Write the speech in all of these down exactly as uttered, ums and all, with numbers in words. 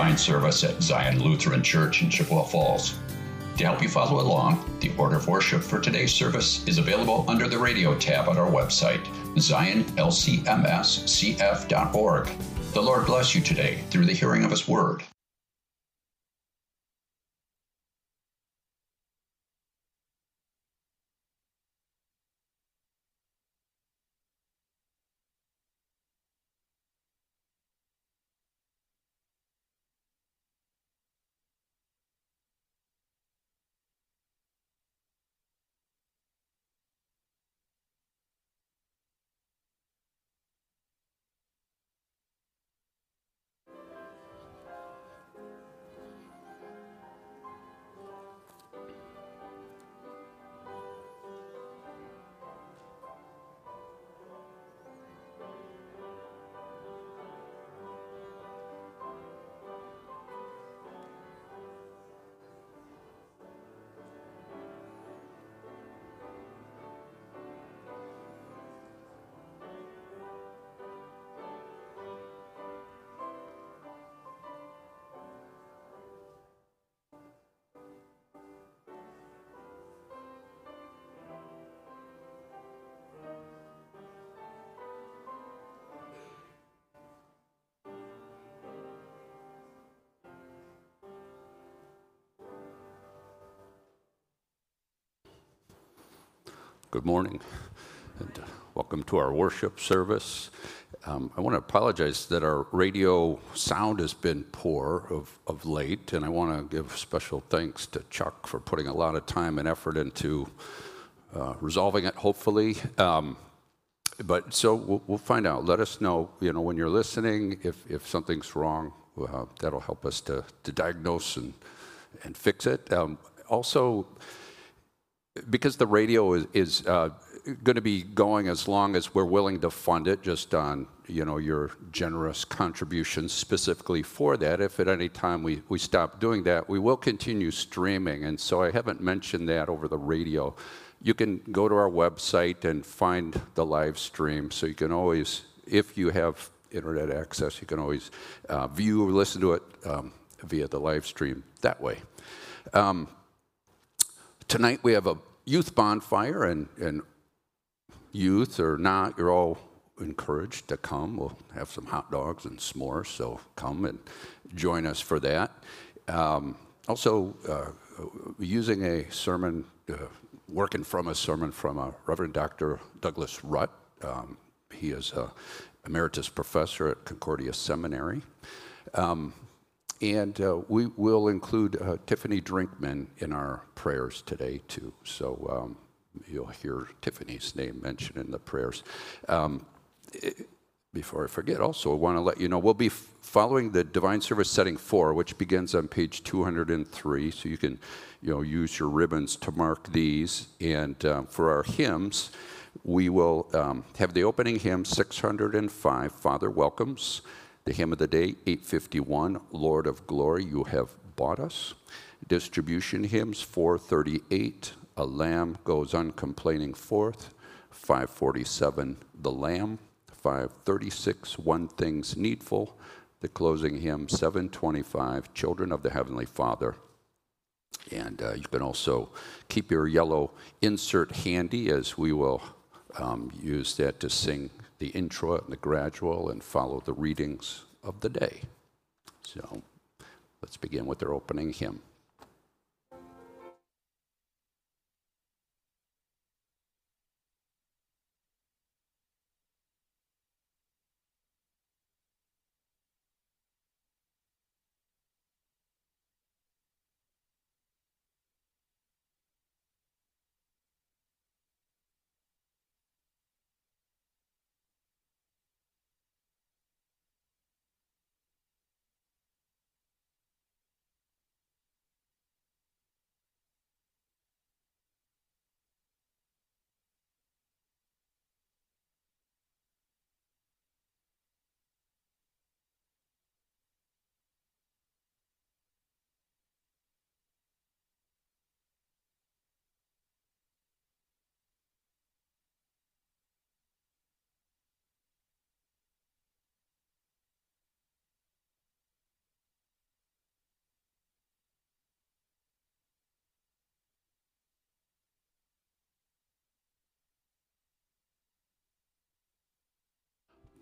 Divine Service at Zion Lutheran Church in Chippewa Falls. To help you follow along, the order of worship for today's service is available under the radio tab on our website, zion l c m s c f dot org. The Lord bless you today through the hearing of His Word. Good morning, and uh, welcome to our worship service. Um, I want to apologize that our radio sound has been poor of, of late, and I want to give special thanks to Chuck for putting a lot of time and effort into uh, resolving it, hopefully. Um, but so we'll, we'll find out. Let us know, you know, when you're listening, if, if something's wrong. Uh, that'll help us to, to diagnose and, and fix it. Um, also, because the radio is, is uh, going to be going as long as we're willing to fund it, just on, you know, your generous contributions specifically for that. If at any time we, we stop doing that, we will continue streaming. And so I haven't mentioned that over the radio. You can go to our website and find the live stream. So you can always, if you have internet access, you can always uh, view or listen to it um, via the live stream that way. Um, Tonight we have a youth bonfire, and, and youth or not, you're all encouraged to come. We'll have some hot dogs and s'mores, so come and join us for that. Um, also, uh, using a sermon, uh, working from a sermon from uh, Reverend Doctor Douglas Rutt. Um, he is an emeritus professor at Concordia Seminary. Um, And uh, we will include uh, Tiffany Drinkman in our prayers today, too. So um, you'll hear Tiffany's name mentioned in the prayers. Um, it, before I forget, also, I want to let you know, we'll be f- following the Divine Service Setting four, which begins on page two hundred three. So you can, you know, use your ribbons to mark these. And uh, for our hymns, we will um, have the opening hymn, six hundred five, Father Welcomes. The hymn of the day, eight fifty-one, Lord of Glory, You Have Bought Us. Distribution hymns, four thirty-eight, A Lamb Goes Uncomplaining Forth. five forty-seven, The Lamb. five thirty-six, One Thing's Needful. The closing hymn, seven twenty-five, Children of the Heavenly Father. And uh, you can also keep your yellow insert handy, as we will um, use that to sing the intro and the gradual and follow the readings of the day. So let's begin with their opening hymn.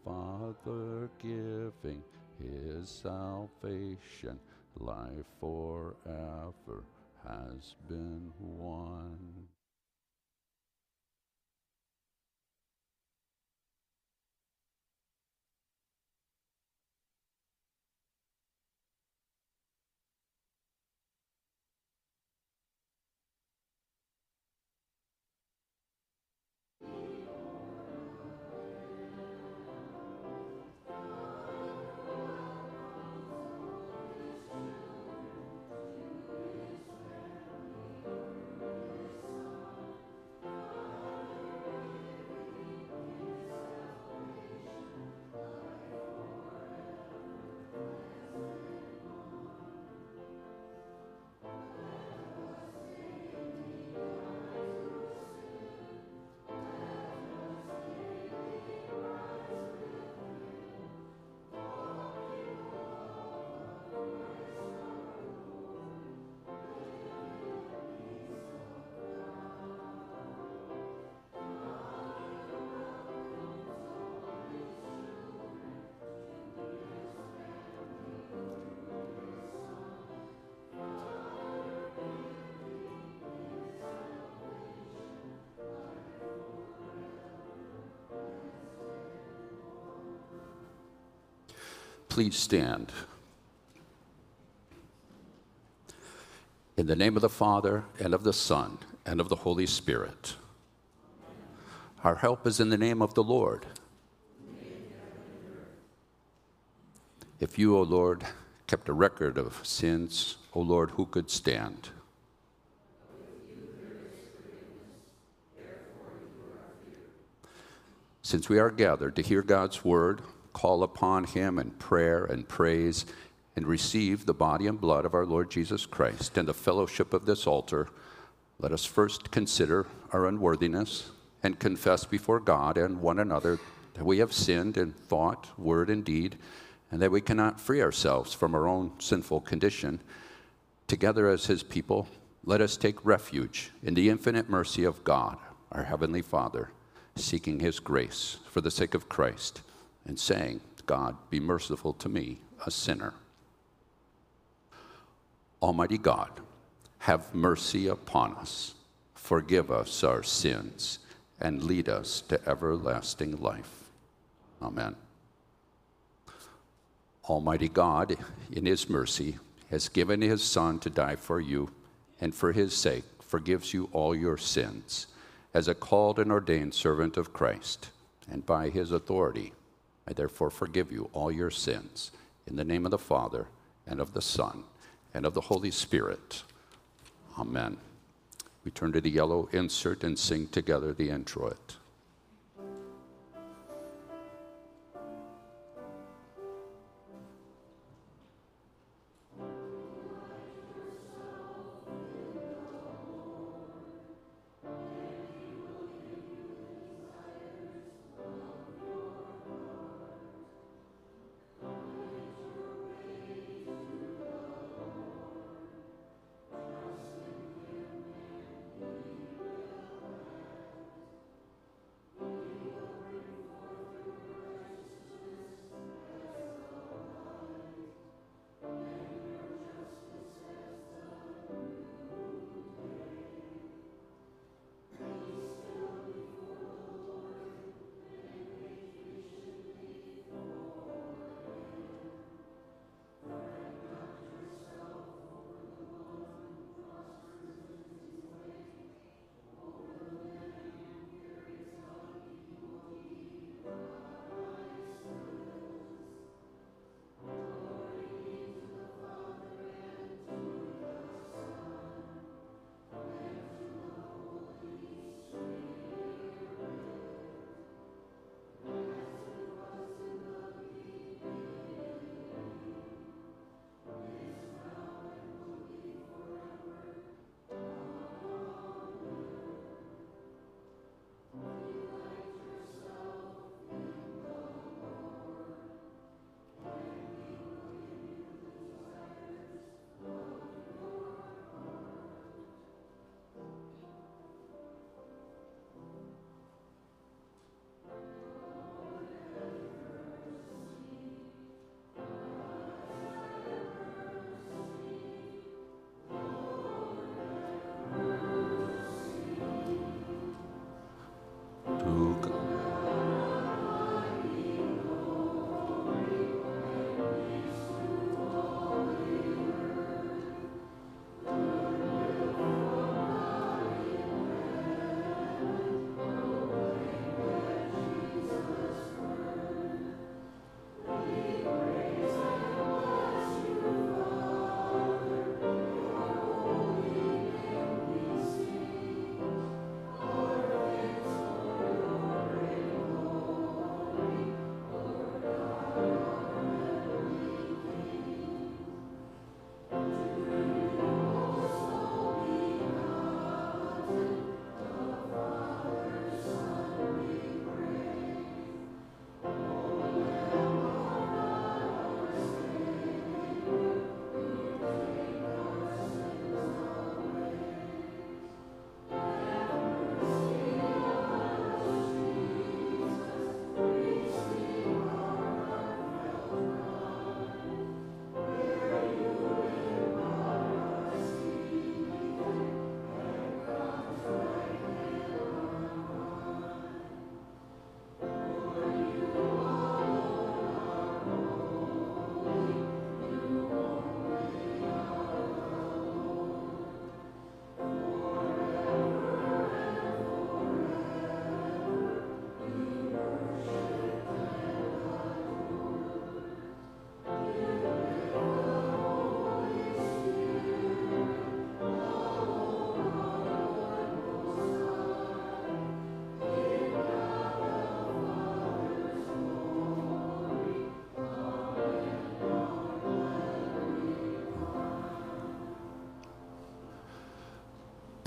Father giving his salvation, life forever has been won. Please stand. In the name of the Father, and of the Son, and of the Holy Spirit. Our help is in the name of the Lord. If you, O Lord, kept a record of sins, O Lord, who could stand? Since we are gathered to hear God's word, call upon him in prayer and praise, and receive the body and blood of our Lord Jesus Christ and the fellowship of this altar, let us first consider our unworthiness and confess before God and one another that we have sinned in thought, word, and deed, and that we cannot free ourselves from our own sinful condition. Together as his people, let us take refuge in the infinite mercy of God, our Heavenly Father, seeking his grace for the sake of Christ, and saying, God, be merciful to me, a sinner. Almighty God, have mercy upon us, forgive us our sins, and lead us to everlasting life. Amen. Almighty God, in his mercy, has given his Son to die for you, and for his sake forgives you all your sins, as a called and ordained servant of Christ, and by his authority, I therefore forgive you all your sins, in the name of the Father, and of the Son, and of the Holy Spirit. Amen. We turn to the yellow insert and sing together the introit.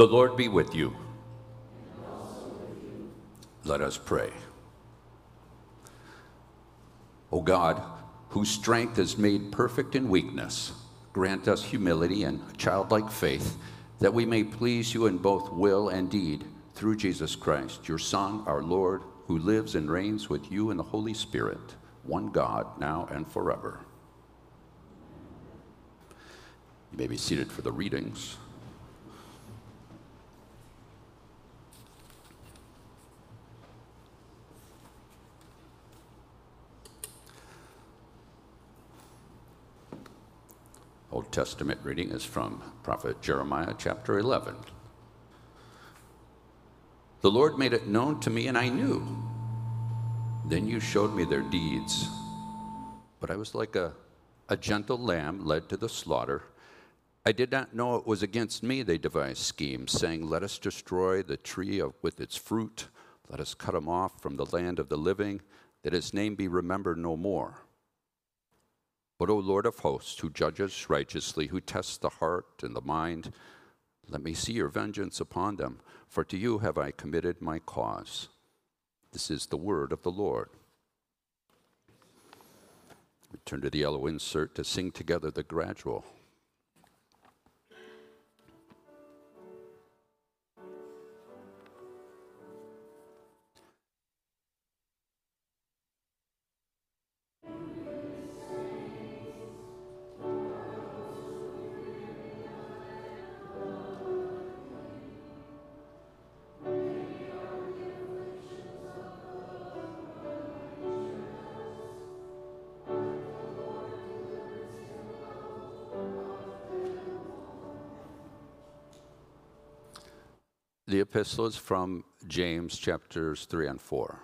The Lord be with you. Let us pray. O God, whose strength is made perfect in weakness, grant us humility and childlike faith, that we may please you in both will and deed, through Jesus Christ, your Son, our Lord, who lives and reigns with you in the Holy Spirit, one God, now and forever. You may be seated for the readings. Old Testament reading is from Prophet Jeremiah, chapter eleven. The Lord made it known to me, and I knew. Then you showed me their deeds. But I was like a, a gentle lamb led to the slaughter. I did not know it was against me they devised schemes, saying, let us destroy the tree of, with its fruit. Let us cut him off from the land of the living, that his name be remembered no more. But, O Lord of hosts, who judges righteously, who tests the heart and the mind, let me see your vengeance upon them, for to you have I committed my cause. This is the word of the Lord. We turn to the yellow insert to sing together the gradual. The epistle is from James chapters three and four.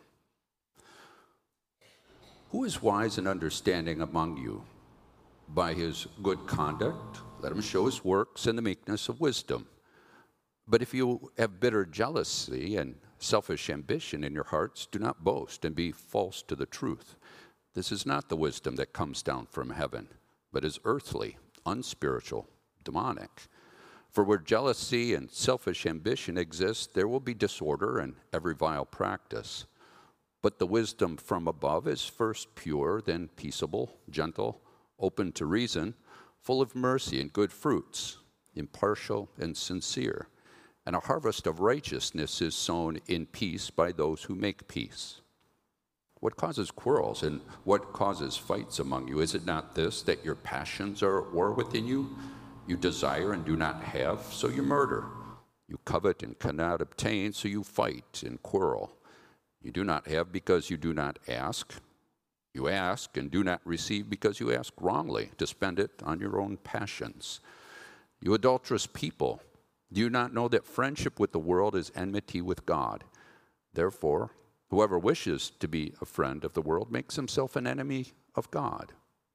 Who is wise and understanding among you? By his good conduct, let him show his works in the meekness of wisdom. But if you have bitter jealousy and selfish ambition in your hearts, do not boast and be false to the truth. This is not the wisdom that comes down from heaven, but is earthly, unspiritual, demonic. For where jealousy and selfish ambition exist, there will be disorder and every vile practice. But the wisdom from above is first pure, then peaceable, gentle, open to reason, full of mercy and good fruits, impartial and sincere. And a harvest of righteousness is sown in peace by those who make peace. What causes quarrels and what causes fights among you? Is it not this, that your passions are at war within you? You desire and do not have, so you murder. You covet and cannot obtain, so you fight and quarrel. You do not have because you do not ask. You ask and do not receive because you ask wrongly, to spend it on your own passions. You adulterous people, do you not know that friendship with the world is enmity with God? Therefore, whoever wishes to be a friend of the world makes himself an enemy of God.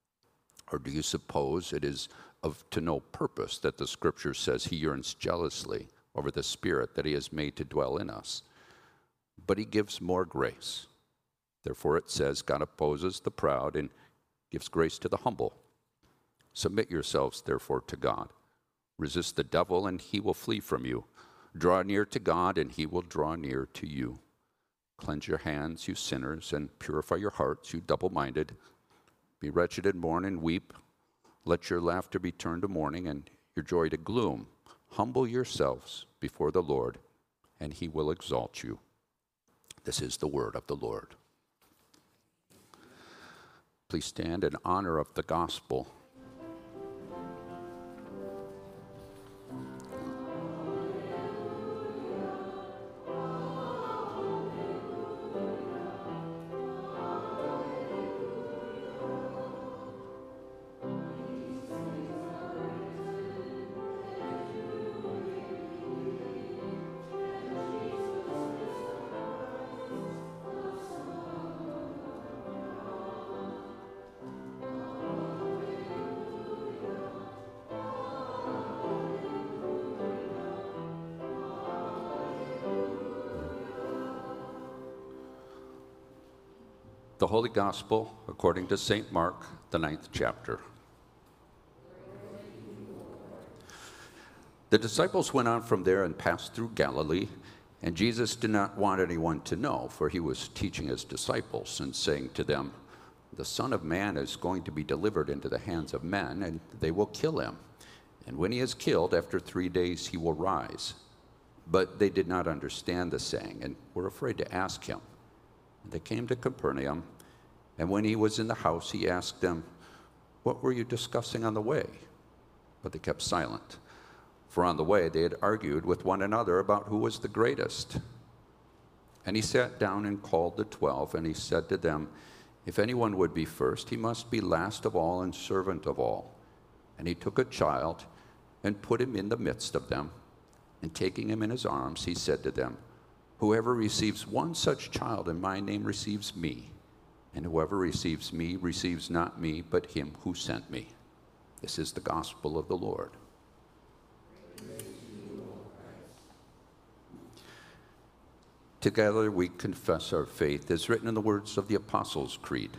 Or do you suppose it is of to no purpose that the Scripture says he yearns jealously over the Spirit that he has made to dwell in us? But he gives more grace. Therefore it says, God opposes the proud and gives grace to the humble. Submit yourselves, therefore, to God. Resist the devil, and he will flee from you. Draw near to God, and he will draw near to you. Cleanse your hands, you sinners, and purify your hearts, you double-minded. Be wretched and mourn and weep. Let your laughter be turned to mourning and your joy to gloom. Humble yourselves before the Lord, and he will exalt you. This is the word of the Lord. Please stand in honor of the gospel. The Holy Gospel according to Saint Mark, the ninth chapter. The disciples went on from there and passed through Galilee, and Jesus did not want anyone to know, for he was teaching his disciples and saying to them, "The Son of Man is going to be delivered into the hands of men, and they will kill him. And when he is killed, after three days he will rise." But they did not understand the saying and were afraid to ask him. They came to Capernaum, and when he was in the house, he asked them, "What were you discussing on the way?" But they kept silent, for on the way they had argued with one another about who was the greatest. And he sat down and called the twelve, and he said to them, "If anyone would be first, he must be last of all and servant of all." And he took a child and put him in the midst of them. And taking him in his arms, he said to them, "Whoever receives one such child in my name receives me. And whoever receives me receives not me, but him who sent me." This is the gospel of the Lord. Together we confess our faith as written in the words of the Apostles' Creed.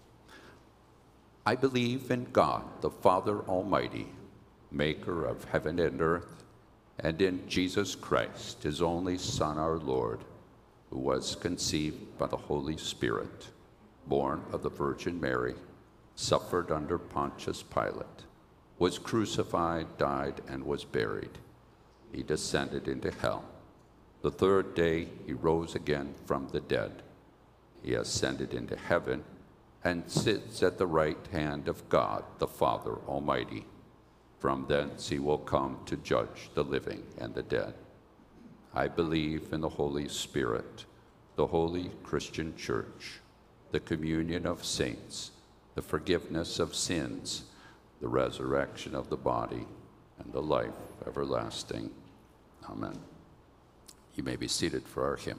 I believe in God, the Father Almighty, maker of heaven and earth, and in Jesus Christ, his only Son, our Lord, who was conceived by the Holy Spirit, born of the Virgin Mary, suffered under Pontius Pilate, was crucified, died, and was buried. He descended into hell. The third day he rose again from the dead. He ascended into heaven and sits at the right hand of God, the Father Almighty. From thence he will come to judge the living and the dead. I believe in the Holy Spirit, the holy Christian Church, the communion of saints, the forgiveness of sins, the resurrection of the body, and the life everlasting. Amen. You may be seated for our hymn.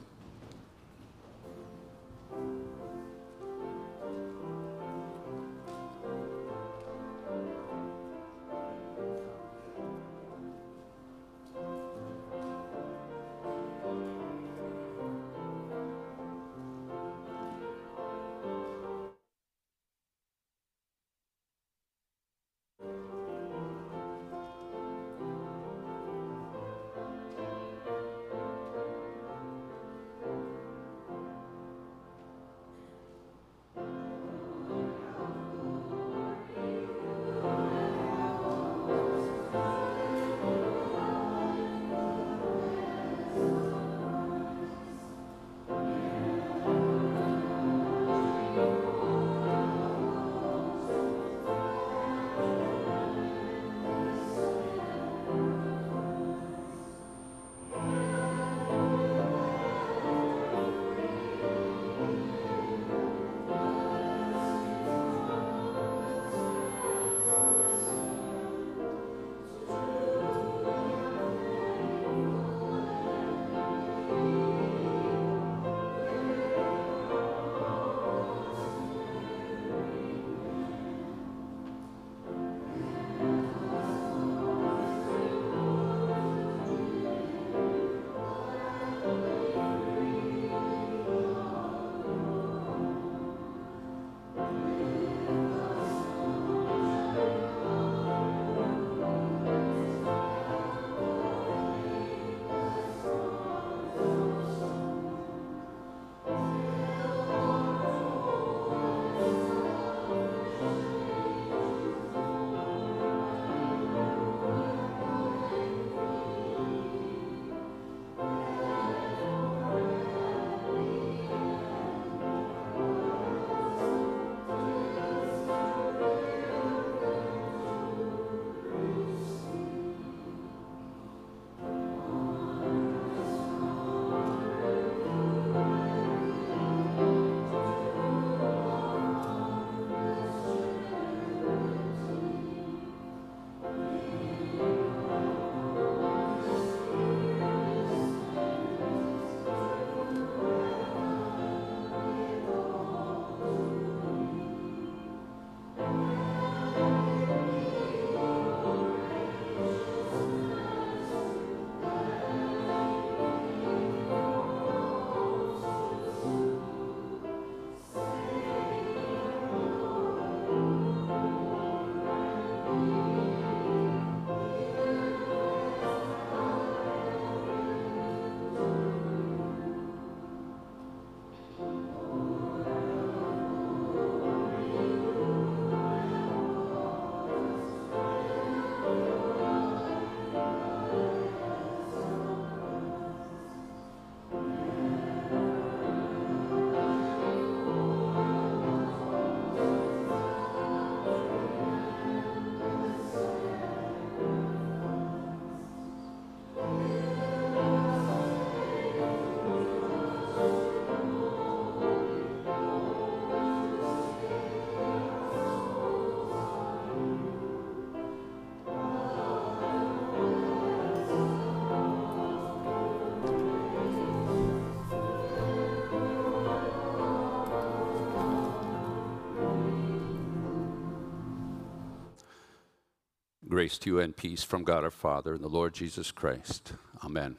Grace to you and peace from God our Father and the Lord Jesus Christ. Amen.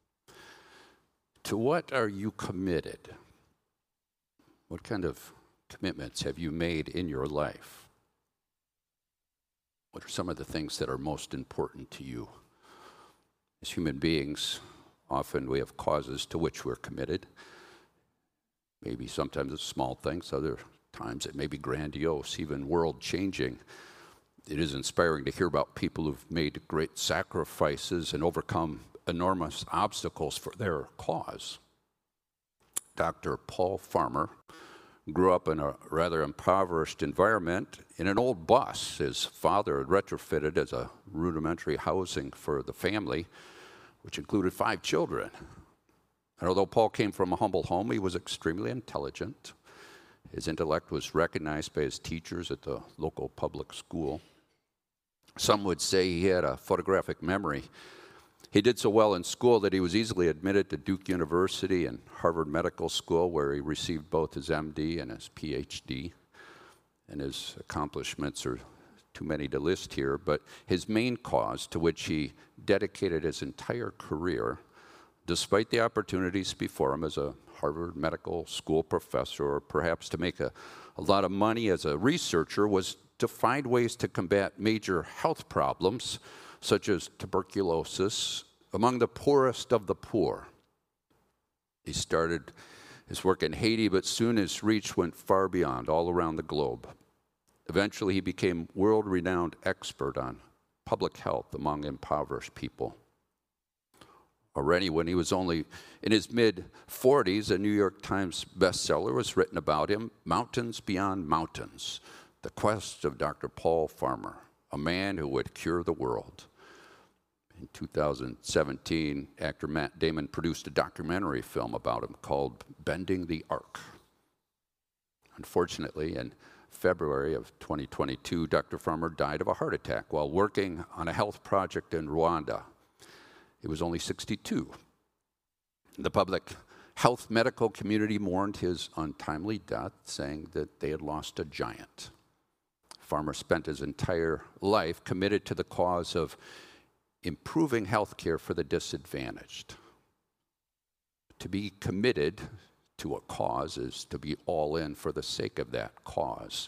To what are you committed? What kind of commitments have you made in your life? What are some of the things that are most important to you? As human beings, often we have causes to which we're committed. Maybe sometimes it's small things, other times it may be grandiose, even world-changing. It is inspiring to hear about people who've made great sacrifices and overcome enormous obstacles for their cause. Doctor Paul Farmer grew up in a rather impoverished environment in an old bus his father had retrofitted as a rudimentary housing for the family, which included five children. And although Paul came from a humble home, he was extremely intelligent. His intellect was recognized by his teachers at the local public school. Some would say he had a photographic memory. He did so well in school that he was easily admitted to Duke University and Harvard Medical School, where he received both his M D and his P H D. And his accomplishments are too many to list here, but his main cause, to which he dedicated his entire career, despite the opportunities before him as a Harvard Medical School professor, or perhaps to make a, a lot of money as a researcher, was to find ways to combat major health problems, such as tuberculosis, among the poorest of the poor. He started his work in Haiti, but soon his reach went far beyond, all around the globe. Eventually, he became world-renowned expert on public health among impoverished people. Already, when he was only in his mid-forties, a New York Times bestseller was written about him, Mountains Beyond Mountains, The Quest of Doctor Paul Farmer, a man who would cure the world. In two thousand seventeen, actor Matt Damon produced a documentary film about him called Bending the Arc. Unfortunately, in February of twenty twenty-two, Doctor Farmer died of a heart attack while working on a health project in Rwanda. He was only sixty-two. The public health medical community mourned his untimely death, saying that they had lost a giant. Farmer spent his entire life committed to the cause of improving health care for the disadvantaged. To be committed to a cause is to be all in for the sake of that cause.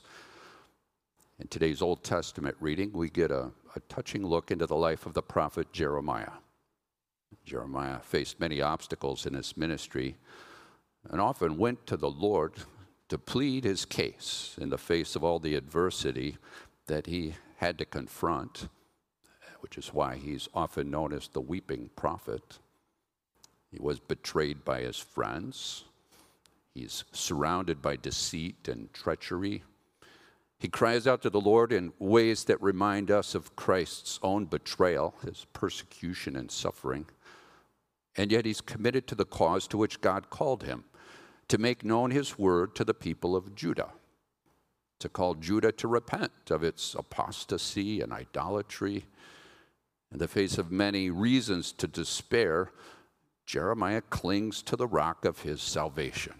In today's Old Testament reading, we get a, a touching look into the life of the prophet Jeremiah. Jeremiah faced many obstacles in his ministry and often went to the Lord to plead his case in the face of all the adversity that he had to confront, which is why he's often known as the weeping prophet. He was betrayed by his friends. He's surrounded by deceit and treachery. He cries out to the Lord in ways that remind us of Christ's own betrayal, his persecution and suffering. And yet he's committed to the cause to which God called him, to make known his word to the people of Judah, to call Judah to repent of its apostasy and idolatry. In the face of many reasons to despair, Jeremiah clings to the rock of his salvation.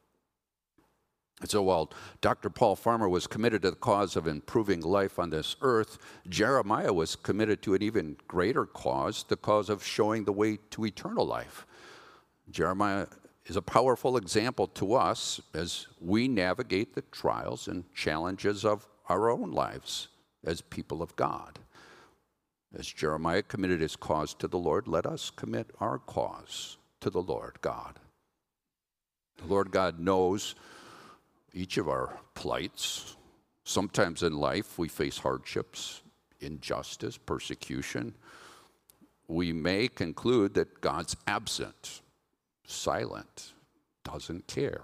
And so while Doctor Paul Farmer was committed to the cause of improving life on this earth, Jeremiah was committed to an even greater cause, the cause of showing the way to eternal life. Jeremiah is a powerful example to us as we navigate the trials and challenges of our own lives as people of God. As Jeremiah committed his cause to the Lord, let us commit our cause to the Lord God. The Lord God knows each of our plights. Sometimes in life we face hardships, injustice, persecution. We may conclude that God's absent, silent, doesn't care.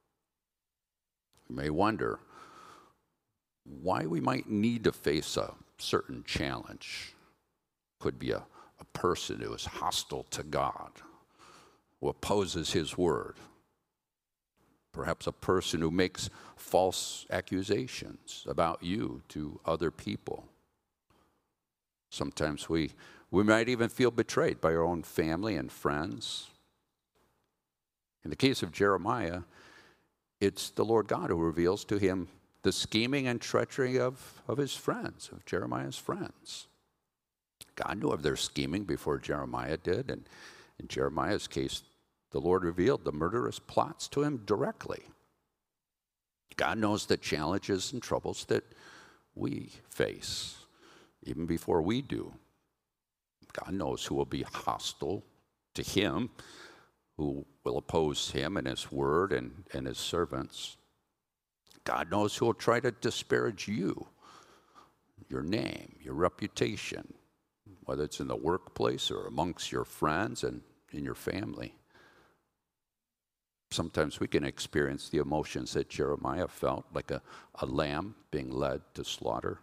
We may wonder why we might need to face a certain challenge. Could be a, a person who is hostile to God, who opposes his word. Perhaps a person who makes false accusations about you to other people. Sometimes we, we might even feel betrayed by our own family and friends. In the case of Jeremiah, it's the Lord God who reveals to him the scheming and treachery of, of his friends, of Jeremiah's friends. God knew of their scheming before Jeremiah did, and in Jeremiah's case, the Lord revealed the murderous plots to him directly. God knows the challenges and troubles that we face, even before we do. God knows who will be hostile to him, who will oppose him and his word and, and his servants. God knows who will try to disparage you, your name, your reputation, whether it's in the workplace or amongst your friends and in your family. Sometimes we can experience the emotions that Jeremiah felt, like a, a lamb being led to slaughter.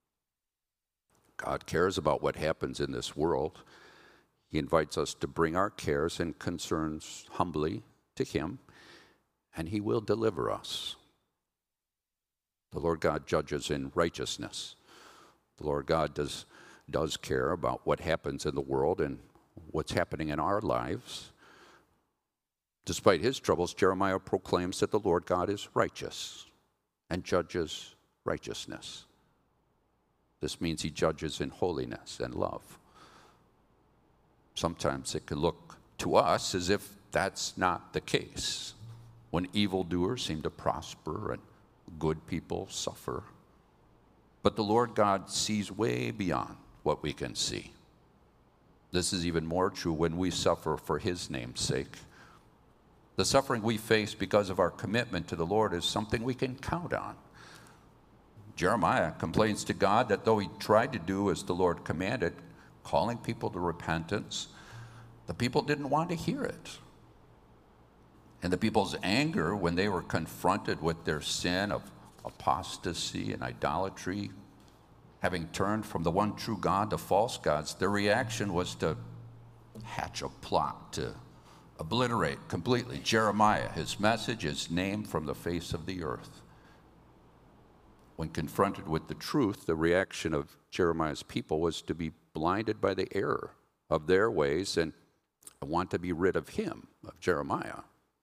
God cares about what happens in this world. He invites us to bring our cares and concerns humbly to him, and he will deliver us. The Lord God judges in righteousness. The Lord God does, does care about what happens in the world and what's happening in our lives. Despite his troubles, Jeremiah proclaims that the Lord God is righteous and judges righteousness. This means he judges in holiness and love. Sometimes it can look to us as if that's not the case, when evildoers seem to prosper and good people suffer. But the Lord God sees way beyond what we can see. This is even more true when we suffer for his name's sake. The suffering we face because of our commitment to the Lord is something we can count on. Jeremiah complains to God that though he tried to do as the Lord commanded, calling people to repentance, the people didn't want to hear it. And the people's anger when they were confronted with their sin of apostasy and idolatry, having turned from the one true God to false gods, their reaction was to hatch a plot to obliterate completely Jeremiah, his message, his name from the face of the earth. When confronted with the truth, the reaction of Jeremiah's people was to be blinded by the error of their ways and want to be rid of him, of Jeremiah.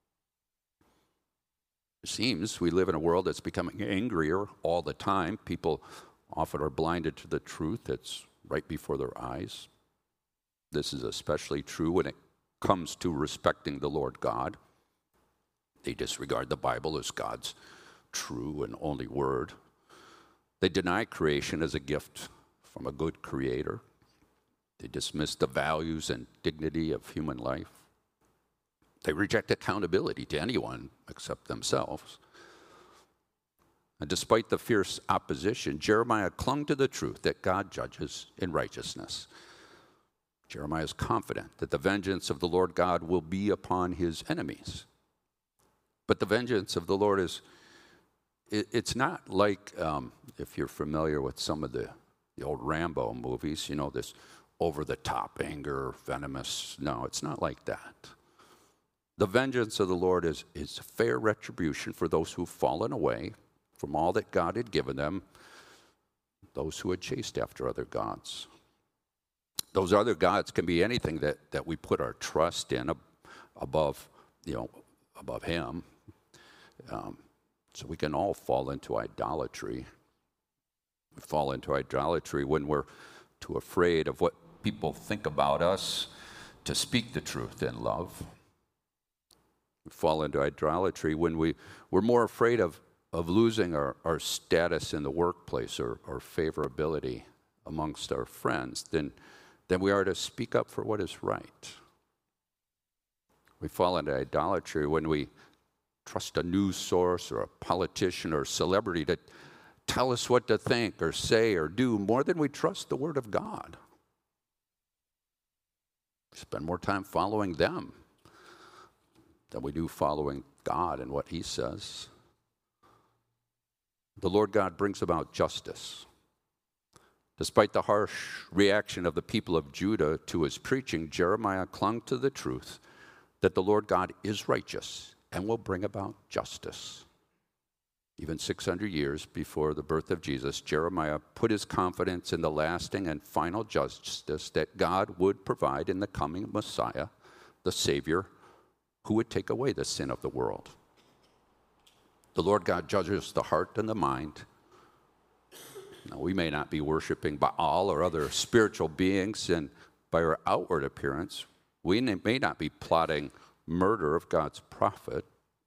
It seems we live in a world that's becoming angrier all the time. People often are blinded to the truth that's right before their eyes. This is especially true when it comes to respecting the Lord God. They disregard the Bible as God's true and only word. They deny creation as a gift from a good creator. They dismiss the values and dignity of human life. They reject accountability to anyone except themselves. And despite the fierce opposition, Jeremiah clung to the truth that God judges in righteousness. Jeremiah is confident that the vengeance of the Lord God will be upon his enemies. But the vengeance of the Lord is, it, it's not like, um, if you're familiar with some of the, the old Rambo movies, you know, this over-the-top anger, venomous. No, it's not like that. The vengeance of the Lord is, is fair retribution for those who've fallen away from all that God had given them, those who had chased after other gods. Those other gods can be anything that, that we put our trust in above, you know, above him. Um, so we can all fall into idolatry. We fall into idolatry when we're too afraid of what people think about us to speak the truth in love. We fall into idolatry when we, we're more afraid of, of losing our, our status in the workplace or, or favorability amongst our friends than then we are to speak up for what is right. We fall into idolatry when we trust a news source or a politician or celebrity to tell us what to think or say or do more than we trust the Word of God. We spend more time following them than we do following God and what he says. The Lord God brings about justice. Despite the harsh reaction of the people of Judah to his preaching, Jeremiah clung to the truth that the Lord God is righteous and will bring about justice. Even six hundred years before the birth of Jesus, Jeremiah put his confidence in the lasting and final justice that God would provide in the coming Messiah, the Savior, who would take away the sin of the world. The Lord God judges the heart and the mind. Now, we may not be worshiping Baal or other spiritual beings, and by our outward appearance, we may not be plotting murder of God's prophet,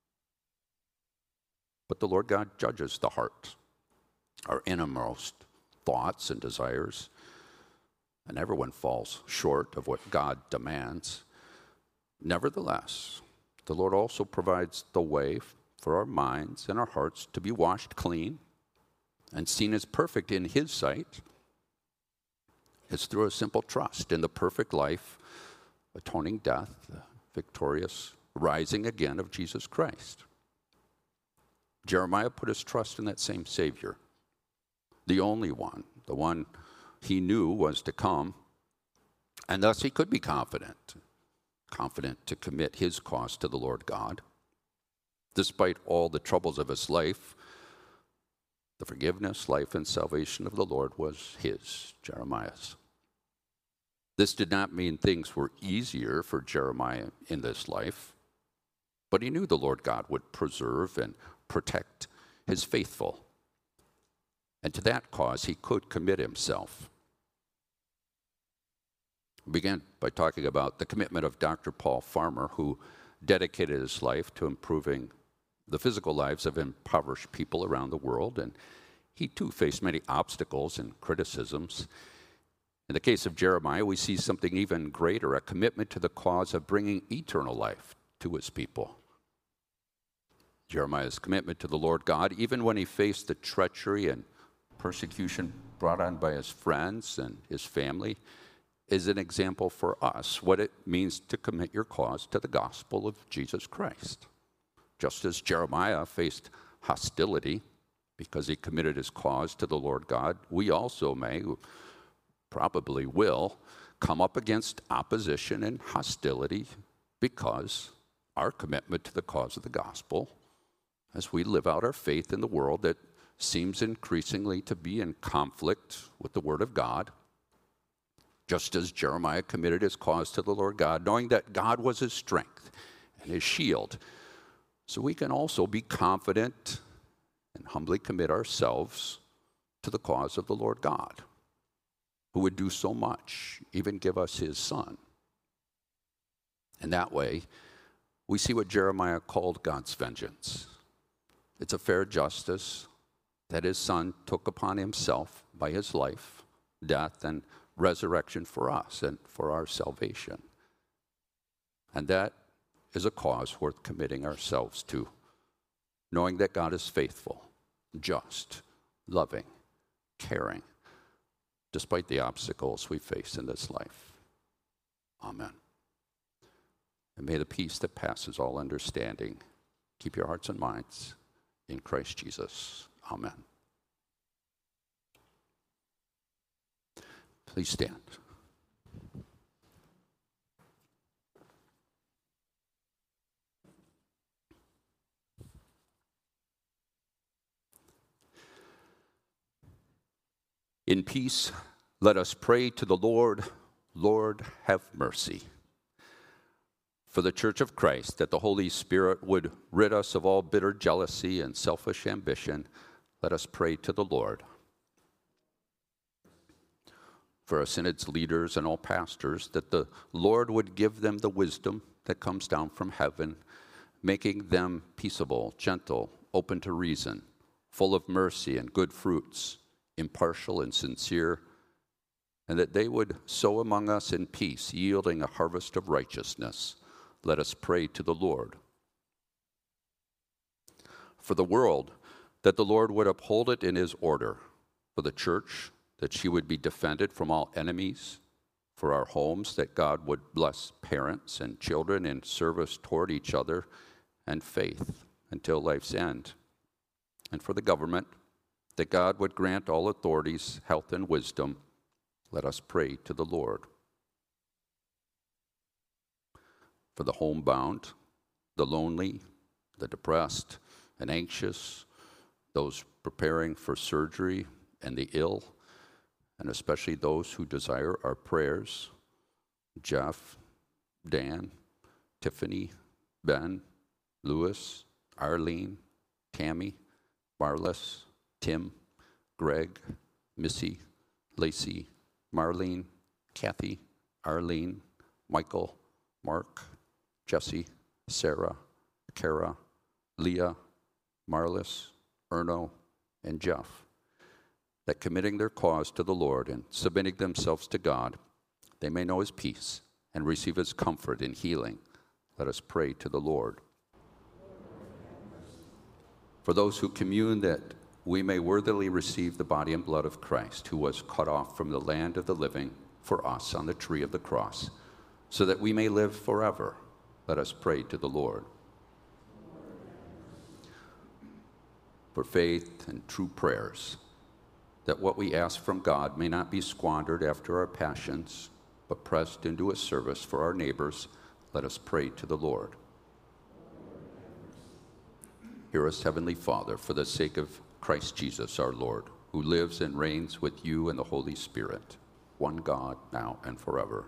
but the Lord God judges the heart, our innermost thoughts and desires, and everyone falls short of what God demands. Nevertheless, the Lord also provides the way for our minds and our hearts to be washed clean and seen as perfect in His sight. It's through a simple trust in the perfect life, atoning death, the victorious rising again of Jesus Christ. Jeremiah put his trust in that same Savior, the only one, the one he knew was to come, and thus he could be confident, confident to commit his cause to the Lord God. Despite all the troubles of his life, the forgiveness, life, and salvation of the Lord was his, Jeremiah's. This did not mean things were easier for Jeremiah in this life, but he knew the Lord God would preserve and protect his faithful. And to that cause, he could commit himself. We began by talking about the commitment of Doctor Paul Farmer, who dedicated his life to improving the physical lives of impoverished people around the world, and he too faced many obstacles and criticisms. In the case of Jeremiah, we see something even greater, a commitment to the cause of bringing eternal life to his people. Jeremiah's commitment to the Lord God, even when he faced the treachery and persecution brought on by his friends and his family, is an example for us what it means to commit your cause to the gospel of Jesus Christ. Just as Jeremiah faced hostility because he committed his cause to the Lord God, we also may, probably will, come up against opposition and hostility because our commitment to the cause of the gospel, as we live out our faith in the world that seems increasingly to be in conflict with the Word of God, just as Jeremiah committed his cause to the Lord God, knowing that God was his strength and his shield. So we can also be confident and humbly commit ourselves to the cause of the Lord God, who would do so much, even give us his Son. And that way, we see what Jeremiah called God's vengeance. It's a fair justice that his Son took upon himself by his life, death, and resurrection for us and for our salvation. And that is a cause worth committing ourselves to, knowing that God is faithful, just, loving, caring, despite the obstacles we face in this life. Amen. And may the peace that passes all understanding keep your hearts and minds in Christ Jesus. Amen. Please stand. In peace, let us pray to the Lord. Lord, have mercy. For the Church of Christ, that the Holy Spirit would rid us of all bitter jealousy and selfish ambition, let us pray to the Lord. For our synod's leaders and all pastors, that the Lord would give them the wisdom that comes down from heaven, making them peaceable, gentle, open to reason, full of mercy and good fruits, impartial and sincere, and that they would sow among us in peace, yielding a harvest of righteousness. Let us pray to the Lord. For the world, that the Lord would uphold it in his order. For the church, that she would be defended from all enemies. For our homes, that God would bless parents and children in service toward each other and faith until life's end. And for the government, that God would grant all authorities health and wisdom. Let us pray to the Lord. For the homebound, the lonely, the depressed and anxious, those preparing for surgery and the ill, and especially those who desire our prayers, Jeff, Dan, Tiffany, Ben, Lewis, Arlene, Tammy, Marlis, Tim, Greg, Missy, Lacey, Marlene, Kathy, Arlene, Michael, Mark, Jesse, Sarah, Kara, Leah, Marlis, Erno, and Jeff, that committing their cause to the Lord and submitting themselves to God, they may know his peace and receive his comfort and healing. Let us pray to the Lord. For those who commune, that we may worthily receive the body and blood of Christ, who was cut off from the land of the living for us on the tree of the cross, so that we may live forever. Let us pray to the Lord. For faith and true prayers, that what we ask from God may not be squandered after our passions, but pressed into a service for our neighbors, let us pray to the Lord. Hear us, Heavenly Father, for the sake of Christ Jesus our Lord, who lives and reigns with you and the Holy Spirit, one God, now and forever.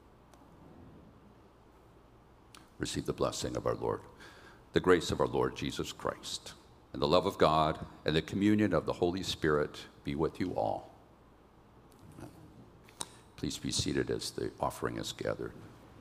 Receive the blessing of our Lord, the grace of our Lord Jesus Christ, and the love of God, and the communion of the Holy Spirit be with you all. Amen. Please be seated as the offering is gathered.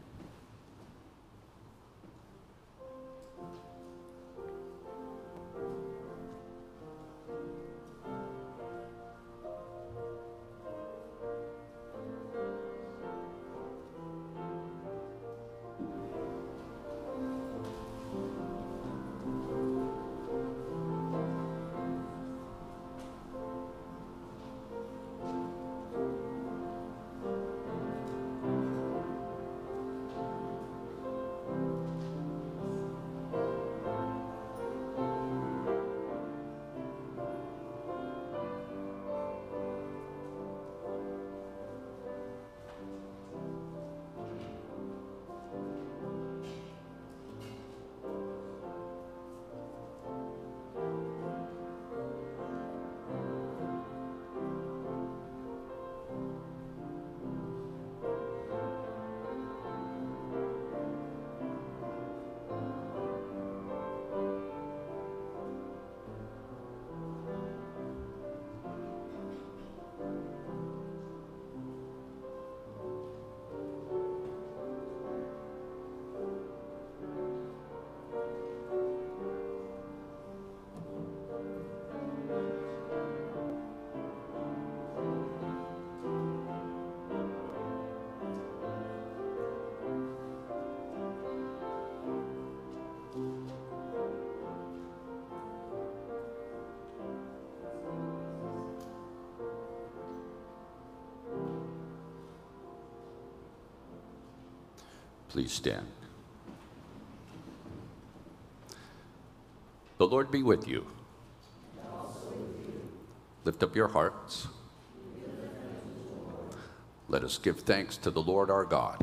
Please stand. The Lord be with you. And also with you. Lift up your hearts. Let us give thanks to the Lord our God.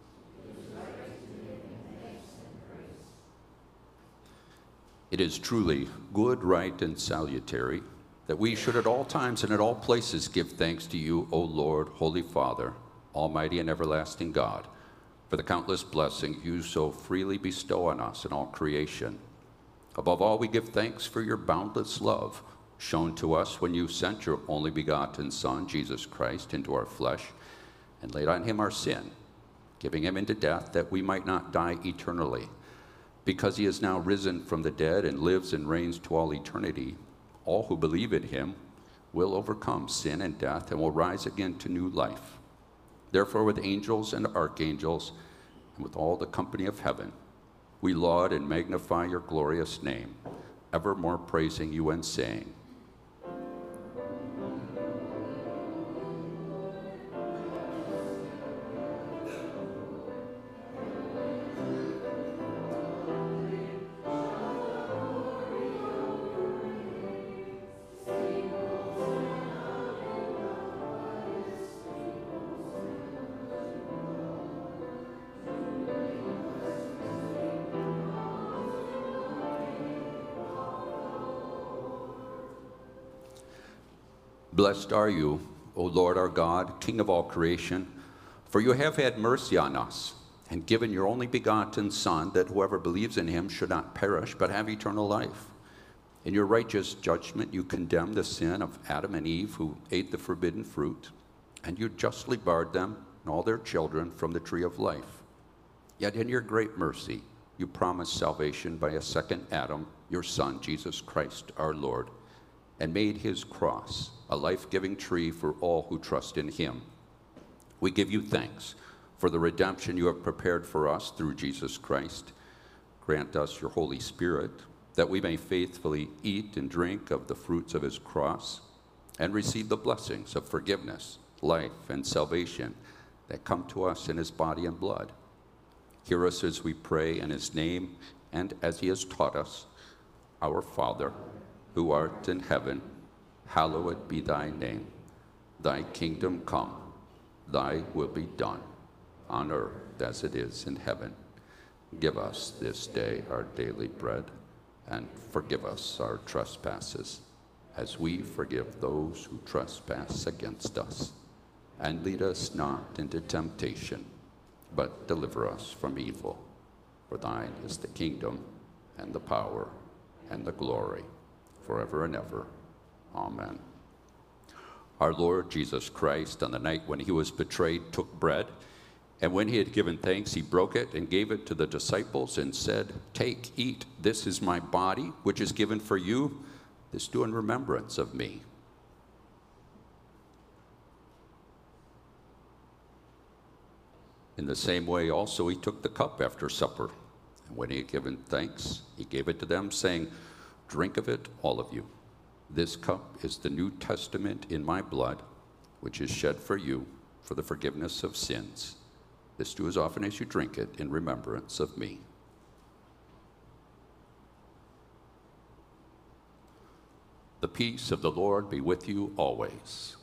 It is truly good, right, and salutary that we should at all times and at all places give thanks to you, O Lord, Holy Father, Almighty and everlasting God, for the countless blessings you so freely bestow on us in all creation. Above all, we give thanks for your boundless love shown to us when you sent your only begotten Son, Jesus Christ, into our flesh and laid on him our sin, giving him into death that we might not die eternally. Because he is now risen from the dead and lives and reigns to all eternity, all who believe in him will overcome sin and death and will rise again to new life. Therefore, with angels and archangels, and with all the company of heaven, we laud and magnify your glorious name, evermore praising you and saying, Blessed are you, O Lord our God, King of all creation, for you have had mercy on us and given your only begotten Son, that whoever believes in him should not perish but have eternal life. In your righteous judgment, you condemned the sin of Adam and Eve who ate the forbidden fruit, and you justly barred them and all their children from the tree of life. Yet in your great mercy, you promised salvation by a second Adam, your Son, Jesus Christ, our Lord, and made his cross a life-giving tree for all who trust in him. We give you thanks for the redemption you have prepared for us through Jesus Christ. Grant us your Holy Spirit, that we may faithfully eat and drink of the fruits of his cross and receive the blessings of forgiveness, life, and salvation that come to us in his body and blood. Hear us as we pray in his name and as he has taught us. Our Father, who art in heaven, hallowed be thy name. Thy kingdom come, thy will be done, on earth as it is in heaven. Give us this day our daily bread, and forgive us our trespasses, as we forgive those who trespass against us. And lead us not into temptation, but deliver us from evil. For thine is the kingdom, and the power, and the glory, forever and ever. Amen. Our Lord Jesus Christ, on the night when he was betrayed, took bread, and when he had given thanks, he broke it and gave it to the disciples and said, "Take, eat, this is my body, which is given for you. This do in remembrance of me." In the same way also he took the cup after supper, and when he had given thanks, he gave it to them, saying, "Drink of it, all of you. This cup is the New Testament in my blood, which is shed for you for the forgiveness of sins. This do as often as you drink it in remembrance of me." The peace of the Lord be with you always.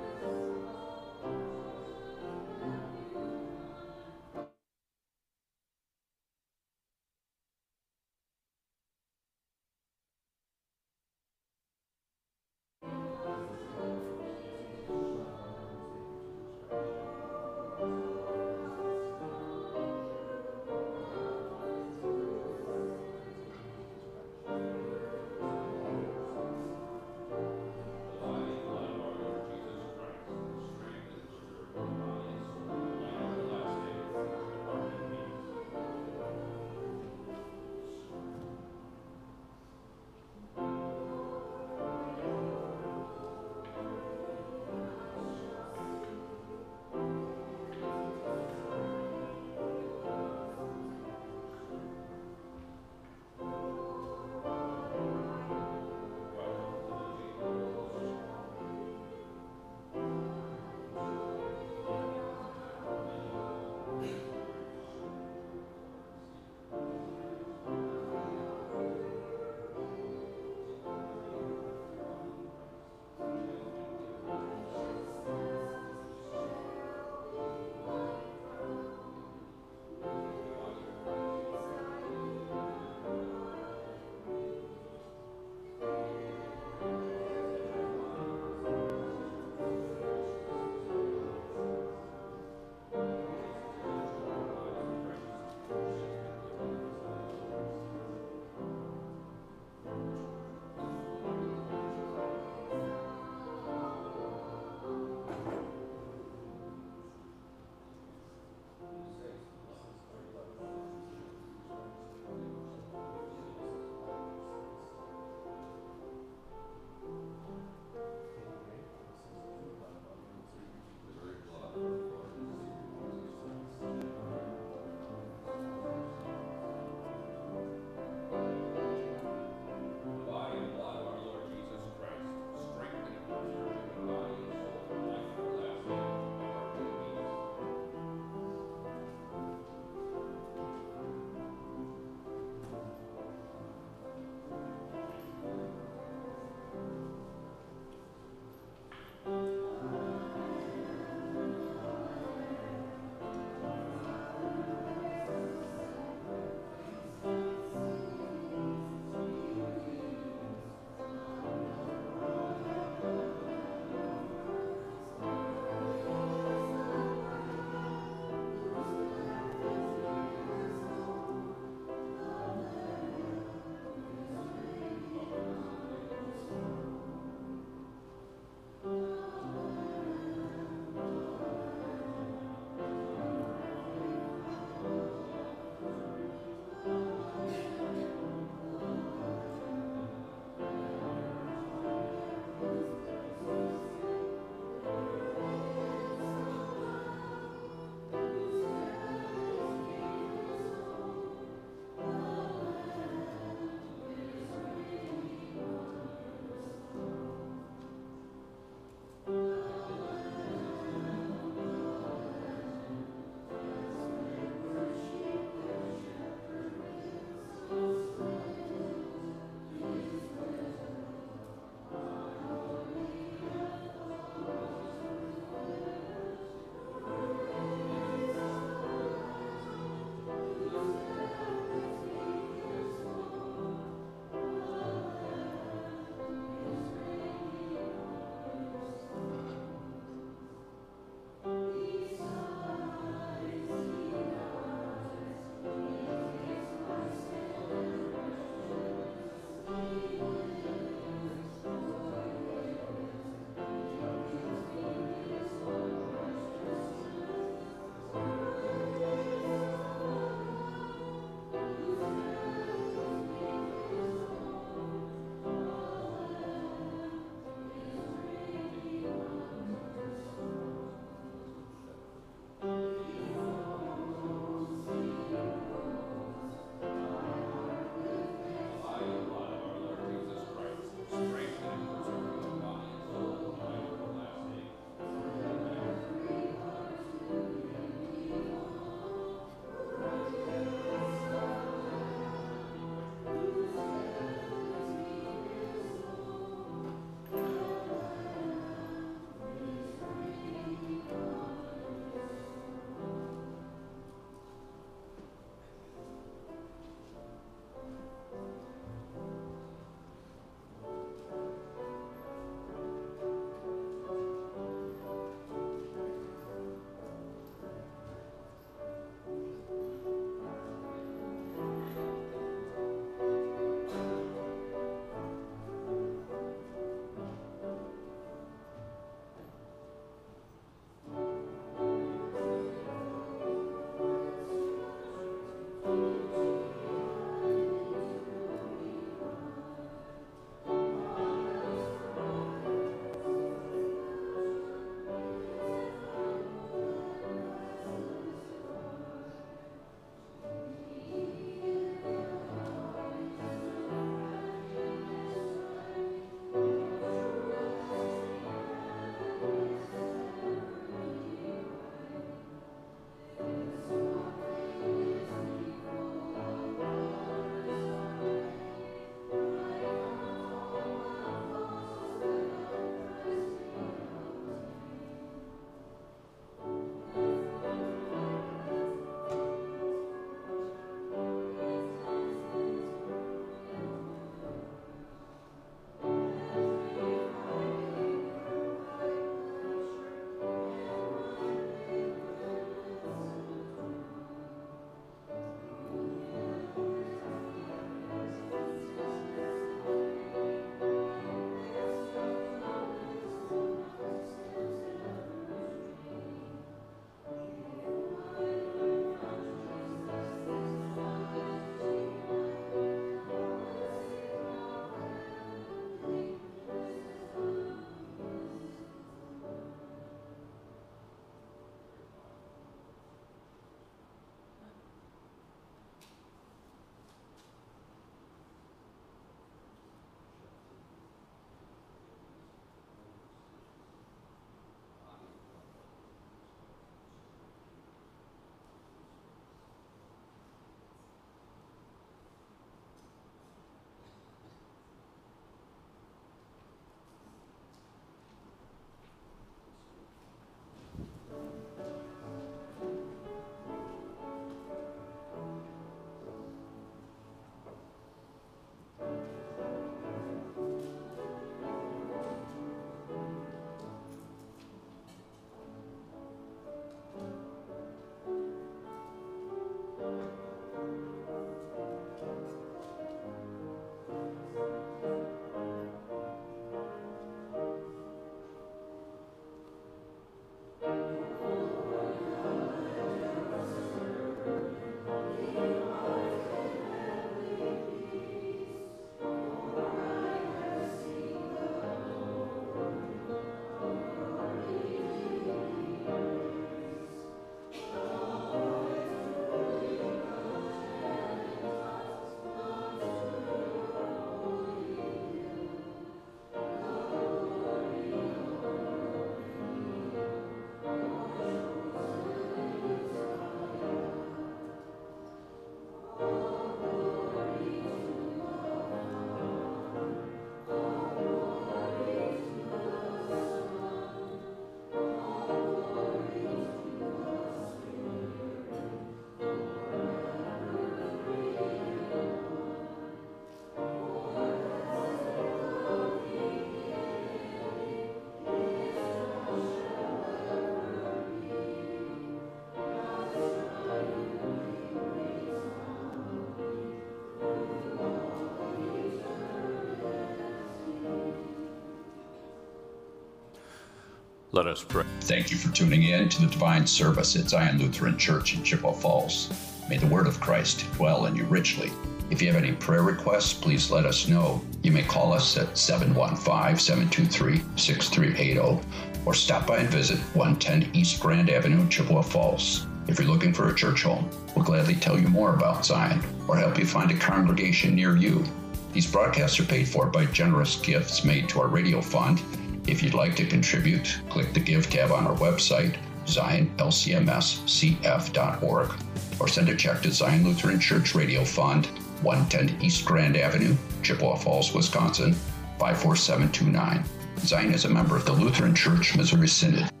Let us pray. Thank you for tuning in to the divine service at Zion Lutheran Church in Chippewa Falls. May the word of Christ dwell in you richly. If you have any prayer requests, please let us know. You may call us at seven one five, seven two three, six three eight zero or stop by and visit one ten East Grand Avenue, Chippewa Falls. If you're looking for a church home, we'll gladly tell you more about Zion or help you find a congregation near you. These broadcasts are paid for by generous gifts made to our radio fund. If you'd like to contribute, click the Give tab on our website, zion l c m s c f dot org, or send a check to Zion Lutheran Church Radio Fund, one ten East Grand Avenue, Chippewa Falls, Wisconsin, five four seven two nine. Zion is a member of the Lutheran Church Missouri Synod.